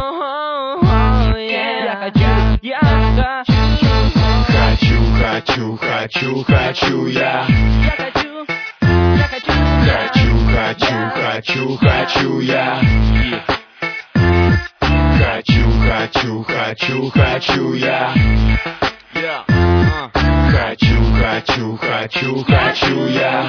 Хочу я. Хочу я. Хочу я. Хочу я.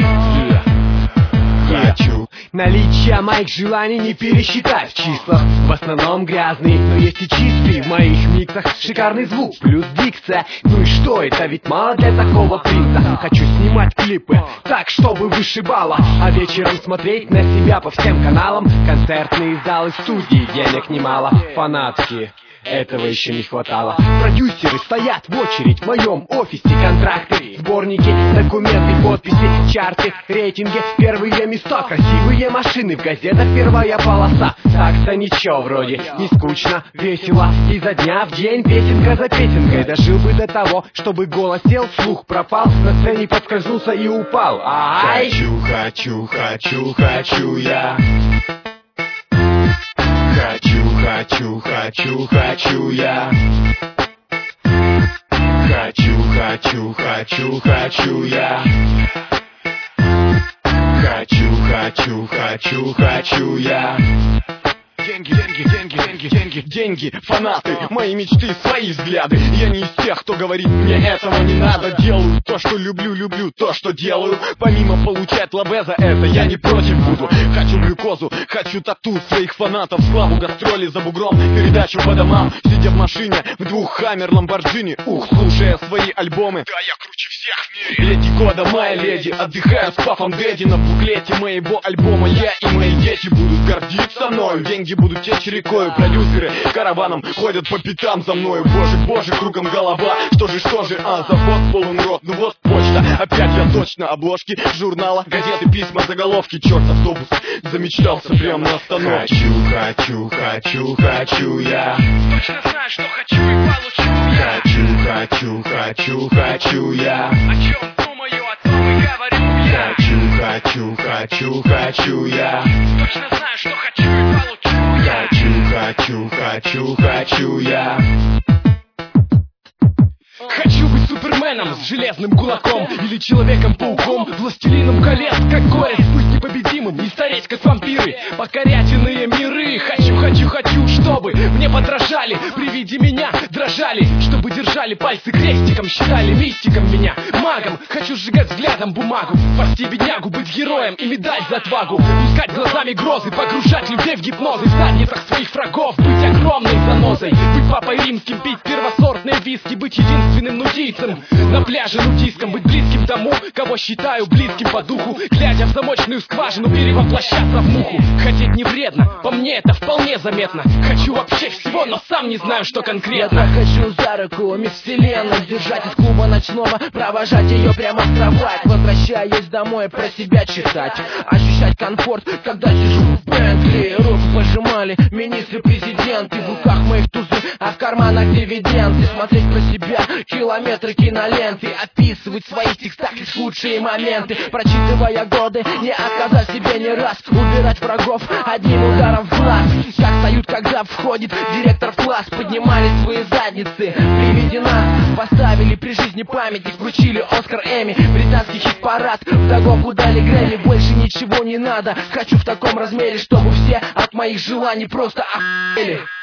Наличие моих желаний не пересчитать в числах. В основном грязный, но есть и чистый. В моих миксах шикарный звук, плюс дикция. Ну и что, это ведь мало для такого принца. Хочу снимать клипы так, чтобы вышибало, а вечером смотреть на себя по всем каналам. Концертные залы, студии, денег немало. Фанатские, этого еще не хватало. Продюсеры стоят в очередь в моем офисе. Контракты, сборники, документы, подписи, чарты, рейтинги, первые места. Красивые машины, в газетах первая полоса. Так-то ничего вроде, не скучно, весело. Изо дня в день песенка за песенкой. Дожил бы до того, чтобы голос сел, слух пропал, на сцене подскользнулся и упал. Ай! Хочу я. Хочу я. Хочу я. Хочу я. Деньги, фанаты, мои мечты, свои взгляды. Я не из тех, кто говорит, мне этого не надо. Делаю то, что люблю то, что делаю. Помимо получать лабеза, это я не против буду. Хочу глюкозу, хочу тату своих фанатов. Славу, гастроли за бугром, передачу по домам. Сидя в машине, в двух Хаммер, Ламборджини. Слушая свои альбомы. Да, я круче всех в мире. Леди Кода, моя леди, отдыхаю с папом Дэдди. На буклете моего альбома я и мои дети будут гордиться мною. Деньги будут течь рекою, продюсеры караваном ходят по пятам за мною. Боже, кругом голова, что же, завод полон рот, ну вот почта. Опять я точно, обложки журнала, газеты, письма, заголовки. Черт, автобус замечтался прямо на остановке. Хочу я. Точно знаю, что хочу и получу я. Хочу я. О чем думаю, о том и говорю я. Хочу я. Точно знаю, что хочу и получу я. Хочу я. Хочу быть суперменом с железным кулаком или человеком-пауком, властелином колец, как горец, быть непобедимым, не стареть, как вампиры, покорять иные миры. Хочу, чтобы мне подражали, при виде меня дрожали, чтобы держали пальцы крестиком, считали мистиком меня, магом. Хочу сжигать взглядом бумагу, спасти беднягу, быть героем и медаль за отвагу, пускать глазами грозы, погружать людей в гипнозы, в задницах своих врагов быть огромной занозой, быть папой римским, пить первосортные виски, быть единственным нудийцем на пляже нудийском, быть близким тому, кого считаю близким по духу, глядя в замочную скважину, перевоплощаться в муху. Хотеть не вредно, по мне это вполне заметно. Хочу вообще всего, но сам не знаю, что конкретно. Я так хочу за руку мисс Вселенной держать из клуба ночного, провожать ее прямо в кровать, возвращаясь домой про себя читать, ощущать комфорт, когда сижу в Бентли. Руку пожимали министры, президенты, в руках моих тузы, а в карманах дивиденды. Смотреть про себя километры киноленты, описывать в своих текстах лишь лучшие моменты, прочитывая годы, не отказав себе ни раз, убирать врагов одним ударом в глаз. Как встают, когда входит директор в класс, поднимали свои задницы при виде нас, поставили при жизни памятник, вручили Оскар, Эмми, британский хит-парад, вдогонку дали Грэмми. Больше ничего не надо, хочу в таком размере, чтобы все от моих желаний просто охуели.